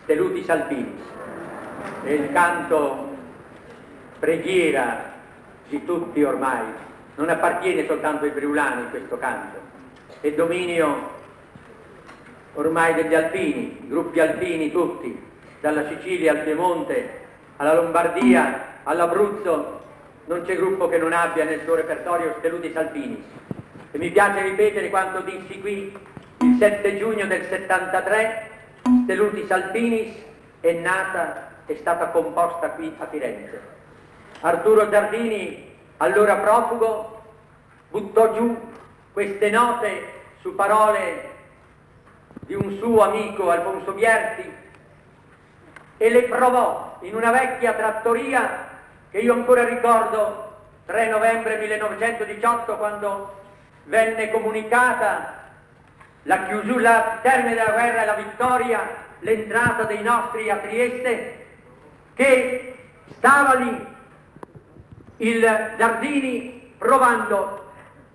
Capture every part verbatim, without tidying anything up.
Stelutis Alpinis, è il canto preghiera di tutti ormai, non appartiene soltanto ai friulani questo canto, è dominio ormai degli alpini, gruppi alpini tutti, dalla Sicilia al Piemonte, alla Lombardia, all'Abruzzo, non c'è gruppo che non abbia nel suo repertorio Stelutis Alpinis. E mi piace ripetere quanto dissi qui il sette giugno del settantatré, Stelutis Alpinis è nata, è stata composta qui a Firenze. Arturo Giardini, allora profugo, buttò giù queste note su parole di un suo amico, Alfonso Bierti, e le provò in una vecchia trattoria che io ancora ricordo, tre novembre millenovecentodiciotto, quando venne comunicata la chiusura, il termine della guerra e la vittoria, l'entrata dei nostri a Trieste, che stava lì il Giardini provando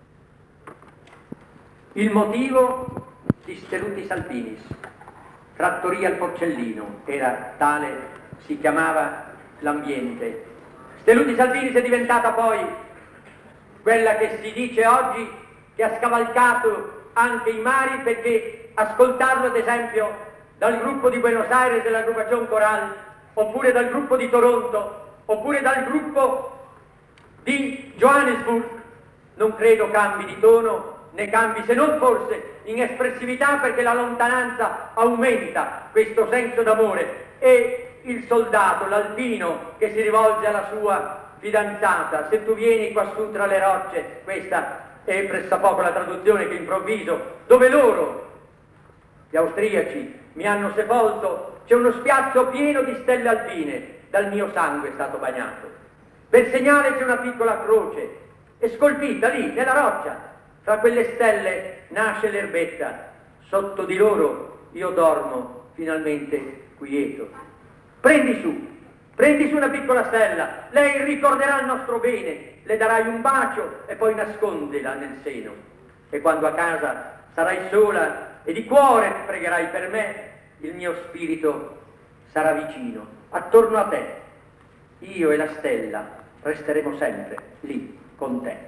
il motivo di Stelutis Alpinis. Trattoria al Porcellino, era tale, si chiamava l'ambiente. Stelutis Alpinis è diventata poi quella che si dice oggi che ha scavalcato anche i mari, perché ascoltarlo ad esempio dal gruppo di Buenos Aires della Agrupación Coral, oppure dal gruppo di Toronto, oppure dal gruppo di Johannesburg, non credo cambi di tono, ne cambi se non forse in espressività, perché la lontananza aumenta questo senso d'amore, e il soldato, l'alpino che si rivolge alla sua fidanzata: se tu vieni quassù tra le rocce, questa è pressappoco la traduzione che improvviso, dove loro, gli austriaci, mi hanno sepolto, c'è uno spiazzo pieno di stelle alpine, dal mio sangue è stato bagnato. Per segnale c'è una piccola croce, è scolpita lì, nella roccia. Tra quelle stelle nasce l'erbetta, sotto di loro io dormo finalmente quieto. Prendi su, prendi su una piccola stella, lei ricorderà il nostro bene, le darai un bacio e poi nascondila nel seno. E quando a casa sarai sola e di cuore pregherai per me, il mio spirito sarà vicino, attorno a te. Io e la stella resteremo sempre lì con te.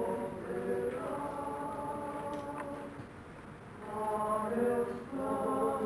Adeus,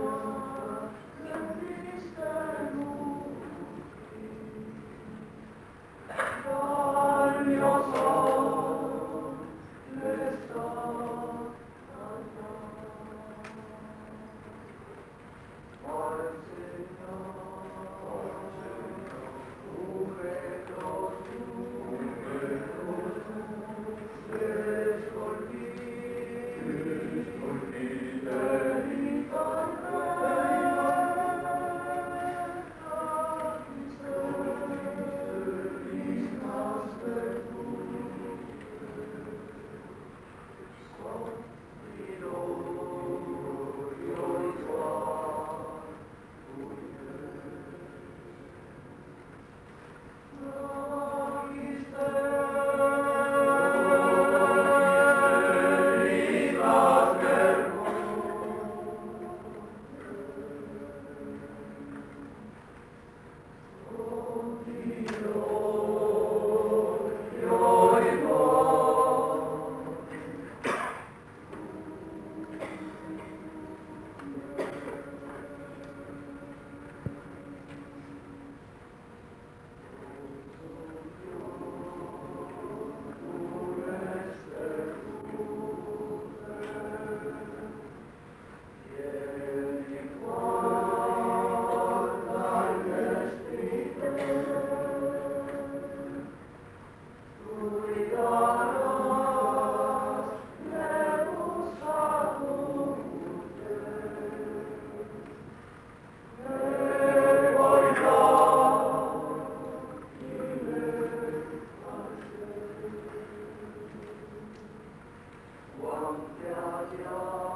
Lord.